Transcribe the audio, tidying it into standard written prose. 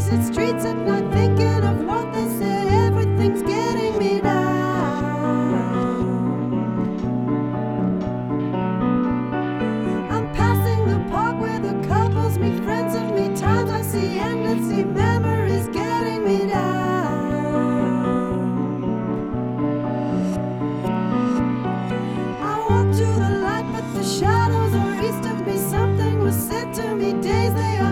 deserted streets at night, thinking of what they say. Everything's getting me down. I'm passing the park where the couples meet, friends and me. Times I see endlessly, memories getting me down. I walk to the light, but the shadows are east of me. Something was said to me, days they are